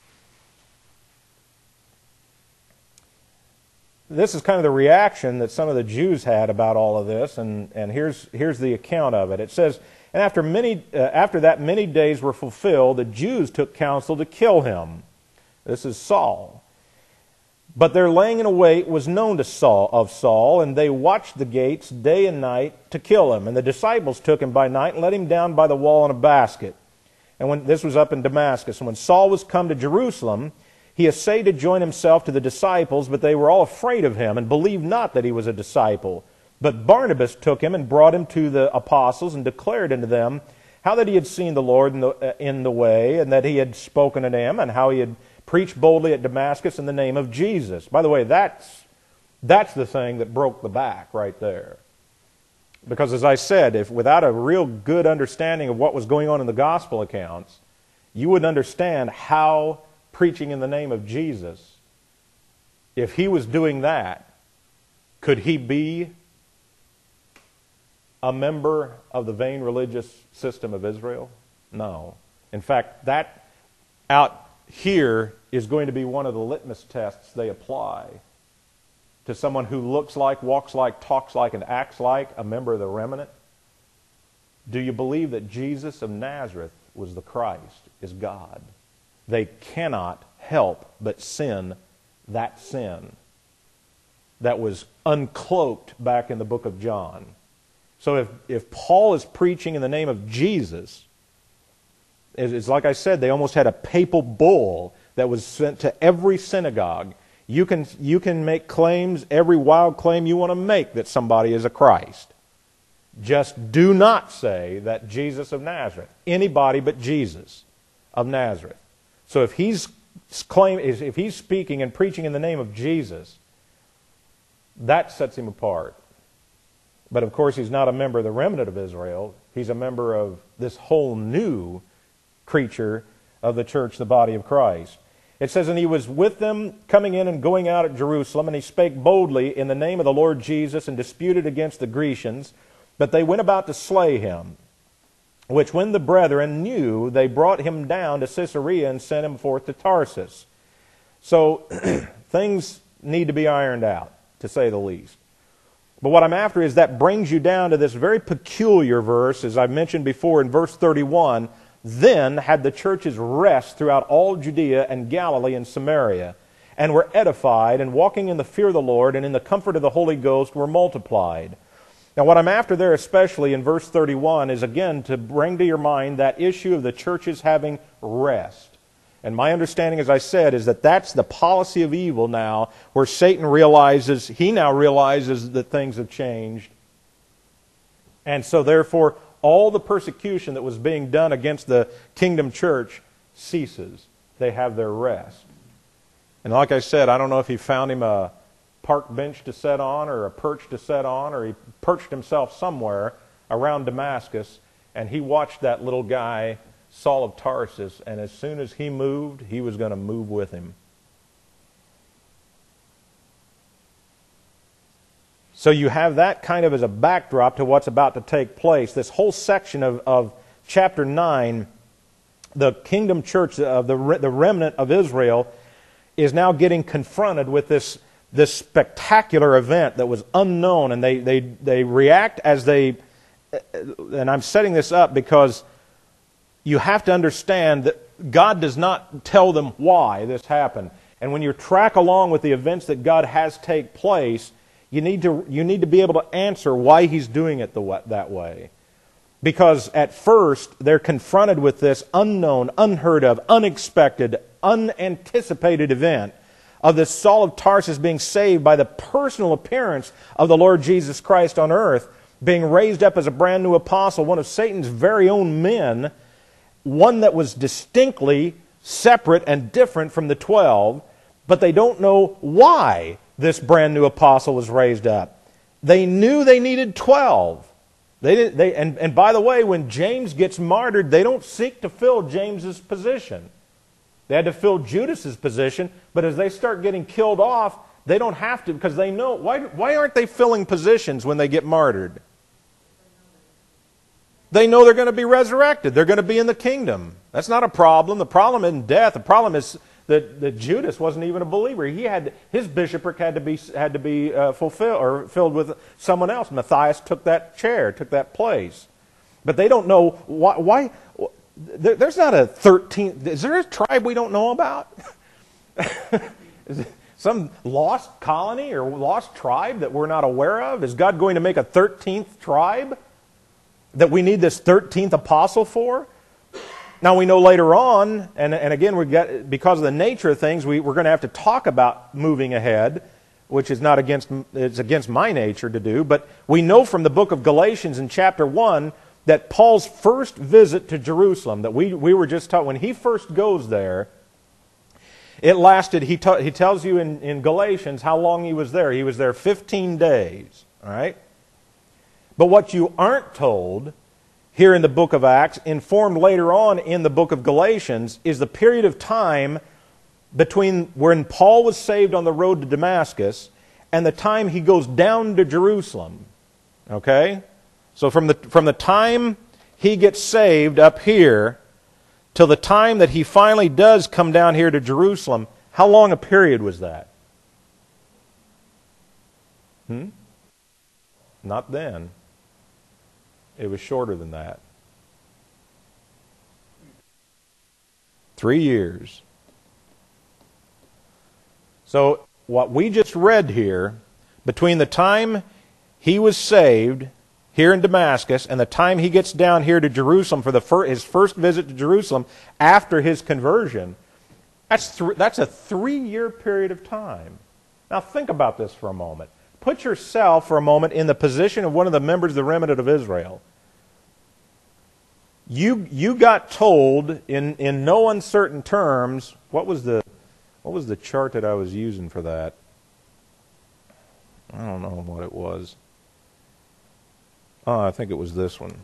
This is kind of the reaction that some of the Jews had about all of this, and here's the account of it. It says, "And after that many days were fulfilled, the Jews took counsel to kill him." This is Saul. "But their laying in wait was known to Saul, and they watched the gates day and night to kill him. And the disciples took him by night and let him down by the wall in a basket." And this was up in Damascus. "And when Saul was come to Jerusalem, he essayed to join himself to the disciples, but they were all afraid of him and believed not that he was a disciple. But Barnabas took him and brought him to the apostles and declared unto them how that he had seen the Lord in the way, and that he had spoken unto him, and how he had preached boldly at Damascus in the name of Jesus." By the way, that's the thing that broke the back right there. Because as I said, if without a real good understanding of what was going on in the gospel accounts, you wouldn't understand how preaching in the name of Jesus, if he was doing that, could he be a member of the vain religious system of Israel? No. In fact, that out here is going to be one of the litmus tests they apply to someone who looks like, walks like, talks like, and acts like a member of the remnant. Do you believe that Jesus of Nazareth was the Christ, is God? They cannot help but sin that sin that was uncloaked back in the book of John. So if Paul is preaching in the name of Jesus, it's like I said, they almost had a papal bull that was sent to every synagogue. You can make claims, every wild claim you want to make that somebody is a Christ. Just do not say that Jesus of Nazareth. Anybody but Jesus of Nazareth. So if he's speaking and preaching in the name of Jesus, that sets him apart. But of course, he's not a member of the remnant of Israel. He's a member of this whole new creature of the church, the body of Christ. It says, "And he was with them coming in and going out at Jerusalem, and he spake boldly in the name of the Lord Jesus, and disputed against the Grecians. But they went about to slay him. Which when the brethren knew, they brought him down to Caesarea and sent him forth to Tarsus." So things need to be ironed out, to say the least. But what I'm after is that brings you down to this very peculiar verse, as I mentioned before in verse 31. "Then had the churches rest throughout all Judea and Galilee and Samaria, and were edified, and walking in the fear of the Lord and in the comfort of the Holy Ghost were multiplied." Now what I'm after there especially in verse 31 is again to bring to your mind that issue of the churches having rest. And my understanding, as I said, is that that's the policy of evil now, where Satan now realizes that things have changed. And so therefore, all the persecution that was being done against the kingdom church ceases. They have their rest. And like I said, I don't know if he found him a park bench to sit on or a perch to sit on, or he perched himself somewhere around Damascus, and he watched that little guy, Saul of Tarsus, and as soon as he moved, he was going to move with him. So you have that kind of as a backdrop to what's about to take place. This whole section of chapter 9, the kingdom church of the remnant of Israel is now getting confronted with this spectacular event that was unknown, and they react as they, and I'm setting this up because you have to understand that God does not tell them why this happened. And when you track along with the events that God has take place, You need to be able to answer why He's doing it that way. Because at first, they're confronted with this unknown, unheard of, unexpected, unanticipated event of this Saul of Tarsus being saved by the personal appearance of the Lord Jesus Christ on earth, being raised up as a brand new apostle, one of Satan's very own men, one that was distinctly separate and different from the 12, but they don't know why this brand new apostle was raised up. They knew they needed 12. And by the way, when James gets martyred, they don't seek to fill James's position. They had to fill Judas's position, but as they start getting killed off, they don't have to, because they know. Why aren't they filling positions when they get martyred? They know they're going to be resurrected. They're going to be in the kingdom. That's not a problem. The problem isn't death. The problem is that Judas wasn't even a believer. His bishopric had to be fulfilled or filled with someone else. Matthias took that chair, took that place. But they don't know why. There's not a 13th. Is there a tribe we don't know about? Is it some lost colony or lost tribe that we're not aware of? Is God going to make a 13th tribe that we need this 13th apostle for? Now we know later on, and again, because of the nature of things, we're going to have to talk about moving ahead, which is it's against my nature to do. But we know from the book of Galatians in chapter 1 that Paul's first visit to Jerusalem, that we were just taught, when he first goes there, it lasted, he tells you in Galatians how long he was there. He was there 15 days, all right? But what you aren't told here in the book of Acts, informed later on in the book of Galatians, is the period of time between when Paul was saved on the road to Damascus and the time he goes down to Jerusalem. Okay? So from the time he gets saved up here till the time that he finally does come down here to Jerusalem, how long a period was that? Not then. It was shorter than that. 3 years. So what we just read here, between the time he was saved here in Damascus and the time he gets down here to Jerusalem for his first visit to Jerusalem after his conversion, that's a 3-year period of time. Now think about this for a moment. Put yourself for a moment in the position of one of the members of the remnant of Israel. You got told in no uncertain terms, what was the chart that I was using for that? I don't know what it was. I think it was this one.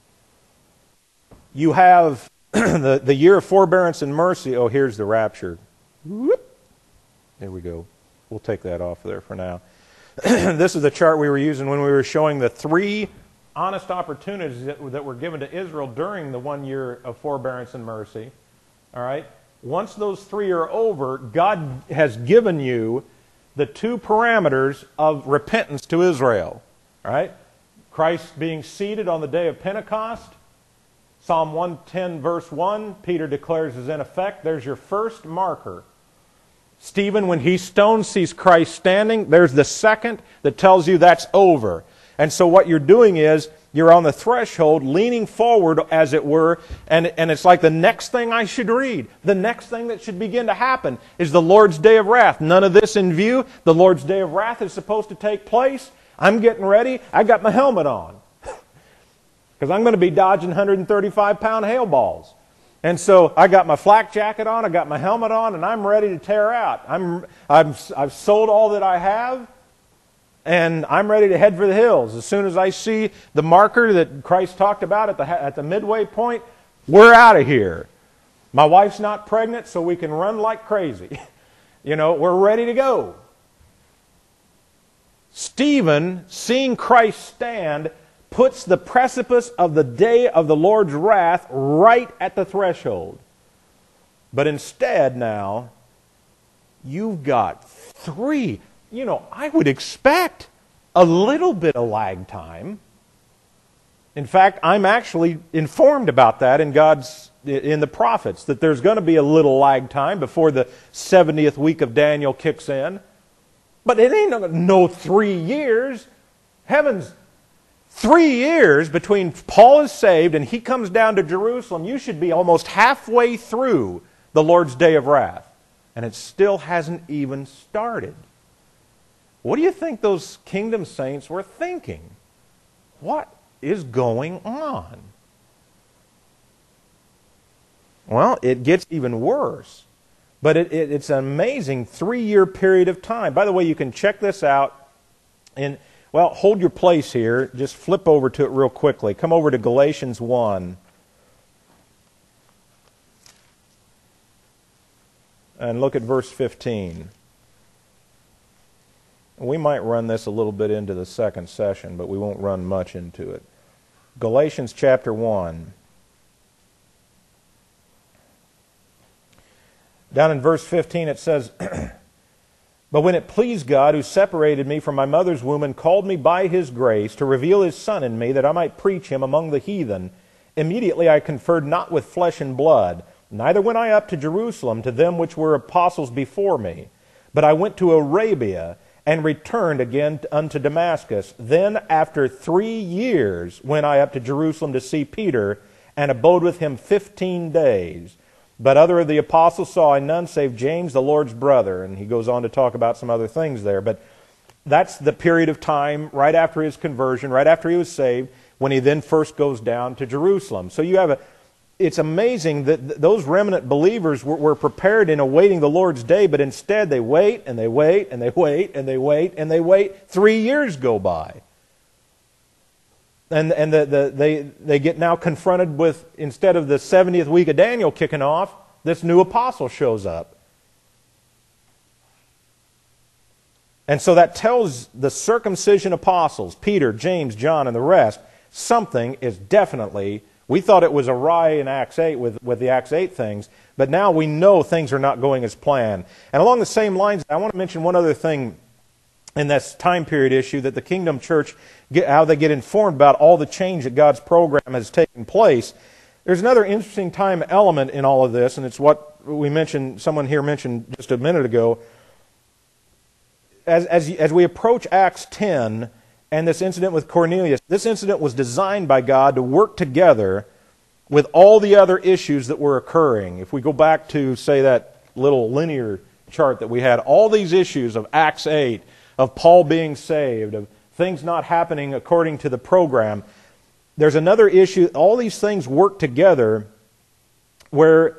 You have the year of forbearance and mercy. Oh, here's the rapture. Whoop. There we go. We'll take that off there for now. This is the chart we were using when we were showing the 3 honest opportunities that were given to Israel during the 1 year of forbearance and mercy. All right? Once those 3 are over, God has given you the 2 parameters of repentance to Israel. All right? Christ being seated on the day of Pentecost. Psalm 110 verse 1, Peter declares is in effect. There's your first marker. Stephen, when he's stoned, sees Christ standing. There's the second that tells you that's over. And so what you're doing is, you're on the threshold, leaning forward, as it were, and it's like the next thing I should read, the next thing that should begin to happen is the Lord's Day of Wrath. None of this in view. The Lord's Day of Wrath is supposed to take place. I'm getting ready. I got my helmet on. Because I'm going to be dodging 135-pound hail balls. And so I got my flak jacket on, I got my helmet on, and I'm ready to tear out. I've sold all that I have, and I'm ready to head for the hills. As soon as I see the marker that Christ talked about at the midway point, we're out of here. My wife's not pregnant, so we can run like crazy. We're ready to go. Stephen, seeing Christ stand, puts the precipice of the day of the Lord's wrath right at the threshold. But instead now, you've got 3. I would expect a little bit of lag time. In fact, I'm actually informed about that in the prophets, that there's going to be a little lag time before the 70th week of Daniel kicks in. But it ain't no 3 years. Heavens, 3 years between Paul is saved and he comes down to Jerusalem. You should be almost halfway through the Lord's day of wrath. And it still hasn't even started. What do you think those kingdom saints were thinking? What is going on? Well, it gets even worse. But it's an amazing 3-year period of time. By the way, you can check this out. Well, hold your place here. Just flip over to it real quickly. Come over to Galatians 1. And look at verse 15. We might run this a little bit into the second session, but we won't run much into it. Galatians chapter 1. Down in verse 15 it says, "But when it pleased God, who separated me from my mother's womb and called me by His grace to reveal His Son in me, that I might preach Him among the heathen, immediately I conferred not with flesh and blood, neither went I up to Jerusalem to them which were apostles before me, but I went to Arabia, and returned again unto Damascus. Then after 3 years went I up to Jerusalem to see Peter, and abode with him 15 days. But other of the apostles saw I none save James, the Lord's brother." And he goes on to talk about some other things there. But that's the period of time right after his conversion, right after he was saved, when he then first goes down to Jerusalem. So you have it's amazing that those remnant believers were prepared in awaiting the Lord's day, but instead they wait and they wait and they wait and they wait and they wait. 3 years go by. And they get now confronted with, instead of the 70th week of Daniel kicking off, this new apostle shows up. And so that tells the circumcision apostles, Peter, James, John, and the rest, something is definitely, we thought it was awry in Acts 8 with the Acts 8 things, but now we know things are not going as planned. And along the same lines, I want to mention one other thing in this time period issue, that the Kingdom Church, how they get informed about all the change that God's program has taken place. There's another interesting time element in all of this, and it's what we mentioned, someone here mentioned just a minute ago. As we approach Acts 10 and this incident with Cornelius, this incident was designed by God to work together with all the other issues that were occurring. If we go back to, say, that little linear chart that we had, all these issues of Acts 8, of Paul being saved, of things not happening according to the program, there's another issue. All these things work together where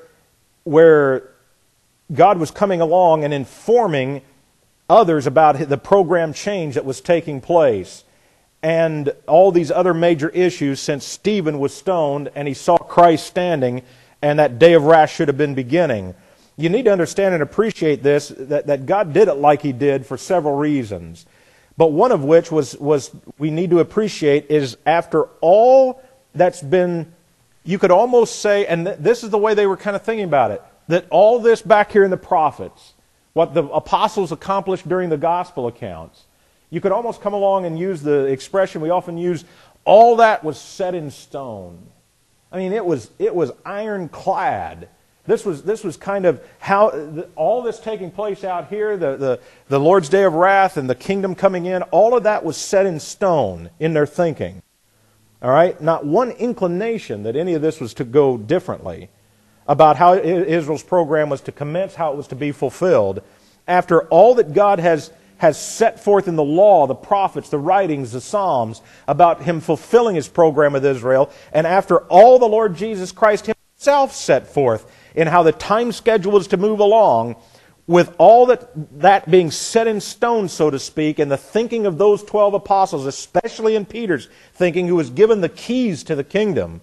God was coming along and informing others about the program change that was taking place. And all these other major issues, since Stephen was stoned and he saw Christ standing, and that day of wrath should have been beginning. You need to understand and appreciate this, that God did it like He did for several reasons. But one of which was we need to appreciate is, after all that's been, you could almost say, and this is the way they were kind of thinking about it, that all this back here in the prophets, what the apostles accomplished during the gospel accounts, you could almost come along and use the expression we often use, all that was set in stone. I mean, it was ironclad. This was kind of how all this taking place out here, the Lord's day of wrath and the kingdom coming in, all of that was set in stone in their thinking. All right? Not one inclination that any of this was to go differently about how Israel's program was to commence, how it was to be fulfilled. After all that God has set forth in the law, the prophets, the writings, the Psalms, about Him fulfilling His program with Israel, and after all the Lord Jesus Christ Himself set forth in how the time schedule was to move along, with all that being set in stone, so to speak, and the thinking of those 12 apostles, especially in Peter's thinking, who was given the keys to the kingdom,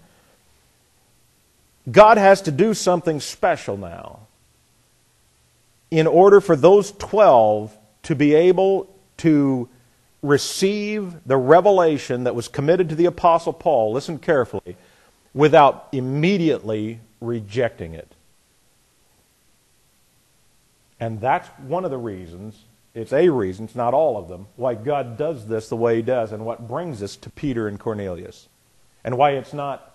God has to do something special now in order for those 12 to be able to receive the revelation that was committed to the Apostle Paul, listen carefully, without immediately rejecting it. And that's one of the reasons, it's a reason, it's not all of them, why God does this the way He does, and what brings us to Peter and Cornelius. And why it's not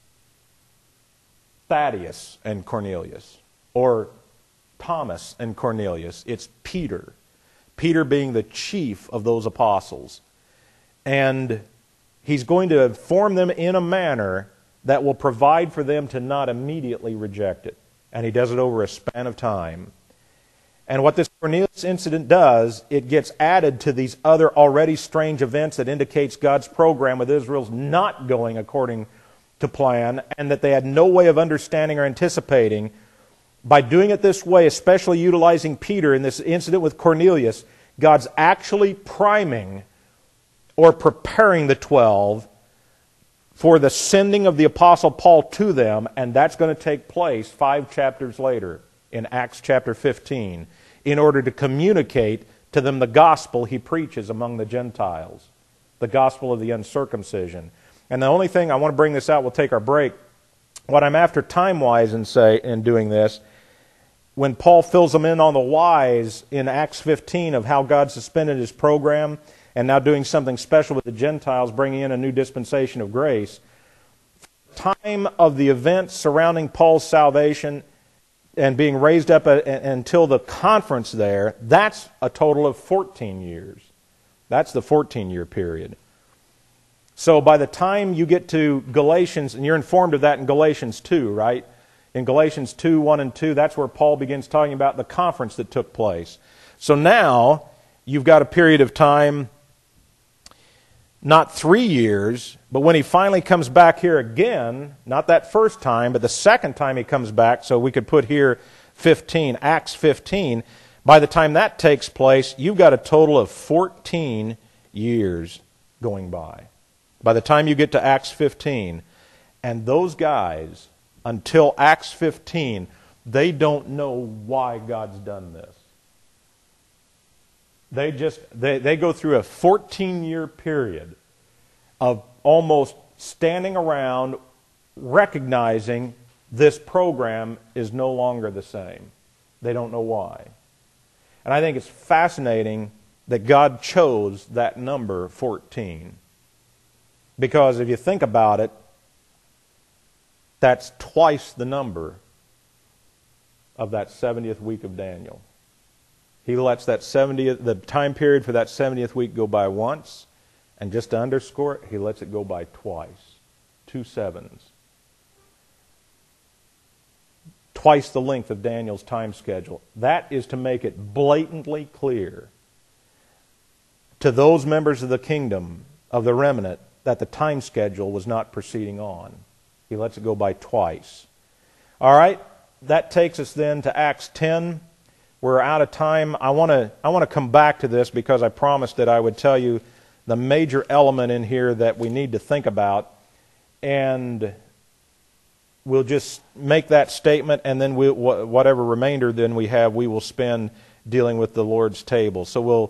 Thaddeus and Cornelius, or Thomas and Cornelius. It's Peter. Peter being the chief of those apostles. And he's going to inform them in a manner that will provide for them to not immediately reject it. And he does it over a span of time. And what this Cornelius incident does, it gets added to these other already strange events that indicates God's program with Israel's not going according to plan, and that they had no way of understanding or anticipating. By doing it this way, especially utilizing Peter in this incident with Cornelius, God's actually priming or preparing the 12 for the sending of the Apostle Paul to them, and that's going to take place 5 chapters later in Acts chapter 15, in order to communicate to them the gospel he preaches among the Gentiles, the gospel of the uncircumcision. And the only thing, I want to bring this out, we'll take our break. What I'm after time-wise in doing this, when Paul fills them in on the whys in Acts 15 of how God suspended his program and now doing something special with the Gentiles, bringing in a new dispensation of grace, time of the events surrounding Paul's salvation and being raised up until the conference there, that's a total of 14 years. That's the 14-year period. So by the time you get to Galatians, and you're informed of that in Galatians 2, right? In Galatians 2, 1 and 2, that's where Paul begins talking about the conference that took place. So now, you've got a period of time, not 3 years, but when he finally comes back here again, not that first time, but the second time he comes back, so we could put here 15, Acts 15, by the time that takes place, you've got a total of 14 years going by. By the time you get to Acts 15, and those guys, until Acts 15, they don't know why God's done this. They go through a 14-year period of almost standing around recognizing this program is no longer the same. They don't know why. And I think it's fascinating that God chose that number 14. Because if you think about it, that's twice the number of that 70th week of Daniel. He lets the time period for that 70th week go by once, and just to underscore it, he lets it go by twice. 2 sevens. Twice the length of Daniel's time schedule. That is to make it blatantly clear to those members of the kingdom, of the remnant, that the time schedule was not proceeding on. He lets it go by twice. All right, that takes us then to Acts 10. We're out of time. I want to come back to this because I promised that I would tell you the major element in here that we need to think about, and we'll just make that statement, and then whatever remainder then we have, we will spend dealing with the Lord's table. So we'll